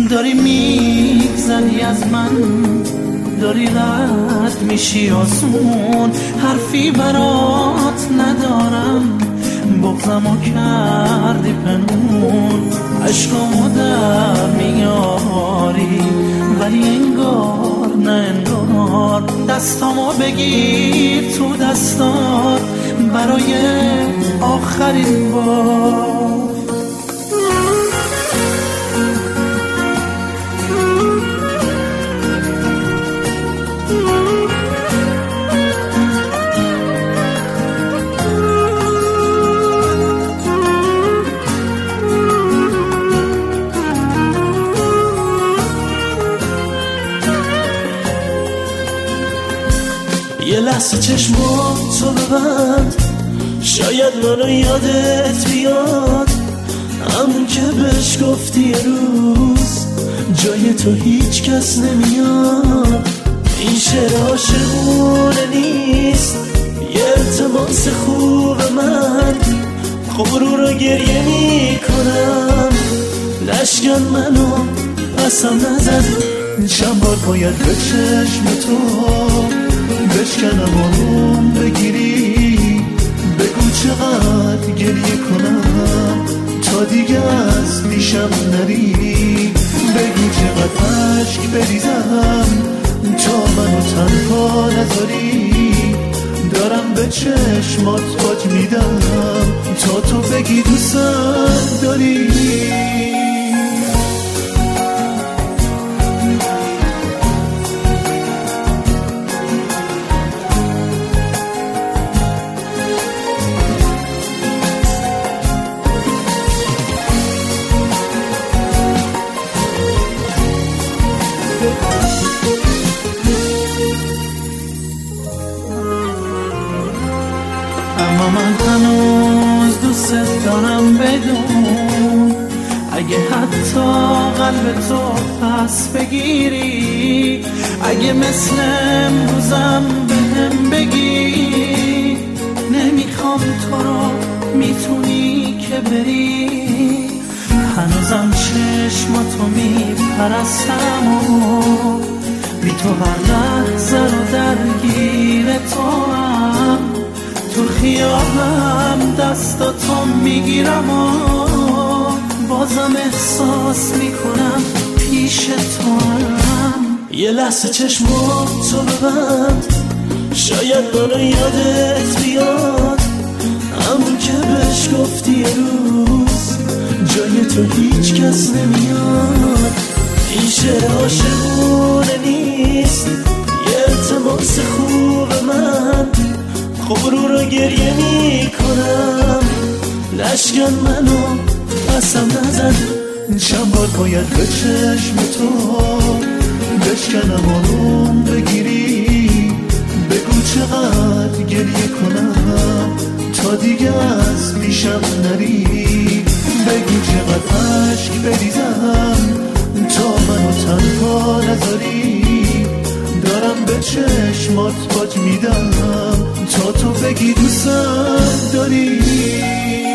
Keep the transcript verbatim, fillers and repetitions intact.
داری میگذری از من، داری رد میشی آسون، حرفی برات ندارم، بغضمو کردی پنهون، عشقمو در میاری ولی انگار نه انگار، دستامو بگیر تو دستات برای آخرین بار. یه لحظه چشماتو ببند، شاید منو یادت بیاد، همون که بهش گفتی یه روز جای تو هیچ کس نمیاد. این شعر عاشقونه نیست، یه التماس خوب من، غرور رو گریه میکنم، لشکن منو قسم نزد، چند بار باید به چشم تو بشکنم آروم بگیری، بگو چقدر گریه کنم تا دیگه از پیشم نری، بگو چقدر عشق بریزم تا منو تنها نذاری، دارم به چشمات باج میدم تا تو بگی دوستم داری. اما من هنوز دوست دارم بدون، اگه حتی قلب تو پس بگیری، اگه مثل امروزم بهم بگی نمیخوام تو رو، میتونی که بری، هنوزم چشماتو میپرستم و بی تو هر لحظه رو درگیر تو هم، تو خیابم دستاتو میگیرم و بازم احساس میکنم پیش تو هم. یه لحظه چشماتو ببند، شاید منو یادت بیاد، همون که بهش گفتی یه روز جای تو هیچ کس نمیاد. این شعر عاشقونه نیست، یه التماس خوب من، غرور رو گریه میکنم، لشکن منو قسم نزد، چند بار باید به چشم تو بشکنم آروم بگیری، بگو چقدر گریه کنم تا دیگه از پیشم نری، بگو چقدر عشق بریزم تا منو تنها نذاری، دارم به چشمات باج میدم تا تو بگی دوستم داری.